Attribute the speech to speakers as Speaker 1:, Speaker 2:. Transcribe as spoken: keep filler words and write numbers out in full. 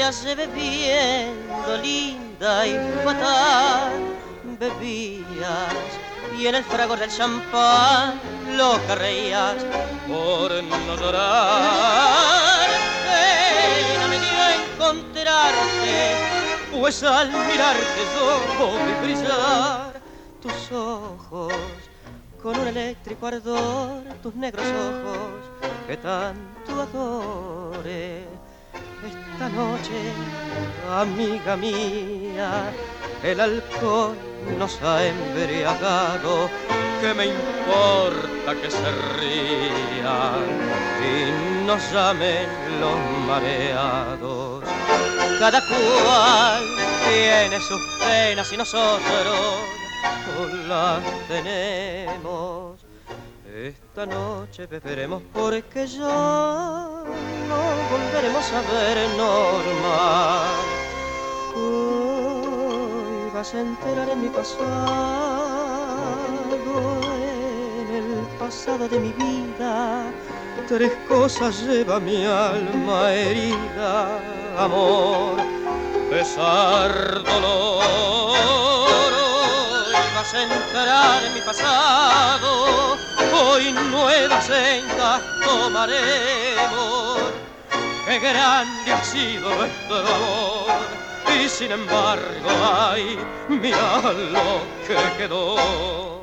Speaker 1: hace bebiendo, linda y fatal. Bebías y en el fragor del champán loca reías por no llorar. Pena me dio encontrarte, pues al mirarte yo vi brillar tus ojos con un eléctrico ardor, tus negros ojos que tanto adore. Esta noche, amiga mía, el alcohol nos ha embriagado. ¿Qué me importa que se rían y nos llamen los mareados? Cada cual tiene sus penas y nosotros las tenemos. Esta noche beberemos porque ya no volveremos a vernos más. Hoy vas a enterar en mi pasado, en el pasado de mi vida. Tres cosas lleva mi alma herida: amor, pesar, dolor. Hoy vas a entrar en mi pasado, hoy nuevas sendas tomaremos. Qué grande ha sido nuestro amor, y sin embargo, ay, mira lo que quedó.